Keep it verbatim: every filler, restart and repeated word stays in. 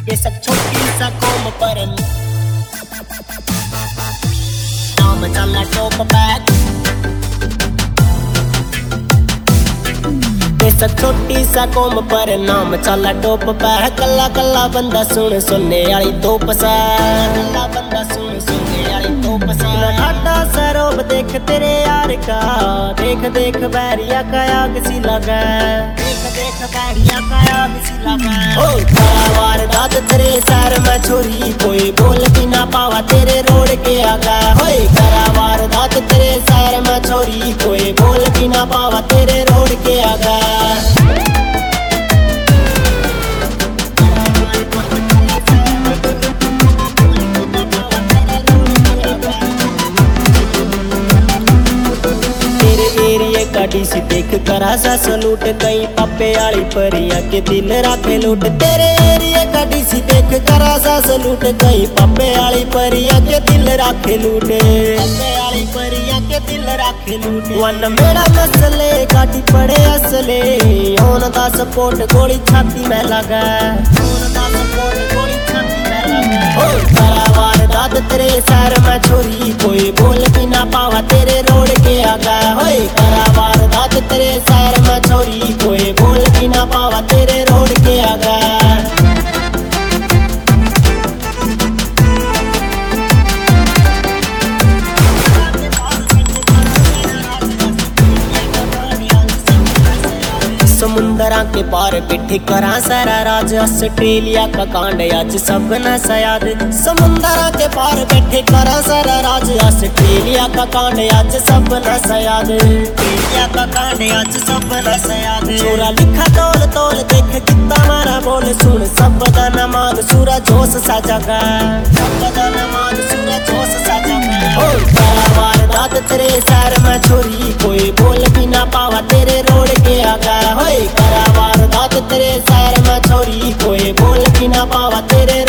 बेशक छोटी सा कौम पर नाम चला टॉप बैग। बेशक छोटी सा कौम पर नाम चला टॉप बैग। कला कला बंदा सुन सुनने वाली तो पसंद, कला बंदा सुन सुनने वाली तो पसंद। ठाडा सरोब देख तेरे यार का, देख देख बैरिया का आग सी लगा, देख देख बैरिया का आग सी लगा। ओ करावार दाद तेरे सर में छोरी, कोई बोल भी ना पावा तेरे रोड के आगा। होए करावार दाद तेरे सर में छोरी, कोई बोल भी ना पावा तेरे रोड के आगा। डीसी देख करा सा सलूट, कहीं पप्पे आली परिया के दिल राखे लूट। तेरे एरिया का डीसी देख करा सा सलूट, कहीं पप्पे आली परिया के दिल राखे लूट, पप्पे आली परिया के दिल राखे लूट। वन मेरा मसले गाड़ी पड़े असले, होन दा सपोर्ट गोली छाती में लगा, होन दा सपोर्ट गोली छाती में लगा। ओ करावार दाद तेरे सर में छोरी, कोई बोल भी ना पावा तेरे रोड के आगा। होए करावार दाद तेरे सर में छोरी, कोई बोल भी ना पावा तेरे रोड के आगा। समुंदरा के पार पिट्ठी करा सारा राज, ऑस्ट्रेलिया का कांड आज सब न सयाद। समुंदरा के पार बैठे करा सारा राज, ऑस्ट्रेलिया का कांड आज सब न सयाद, ऑस्ट्रेलिया का कांड आज सब न सयाद। चोरा लिखा तोल तोल देख कितना मारा बोल, सुन सब दा नमाज सूरा जोश सा जगा, सब दा नमाज सूरा जोश सा जगा। ओ करावार दाद तेरे सर में छोरी, कोई बोल भी ना पावा तेरे रोड के आगा। होए करावार दाद तेरे सर में छोरी, कोई बोल भी ना पावा तेरे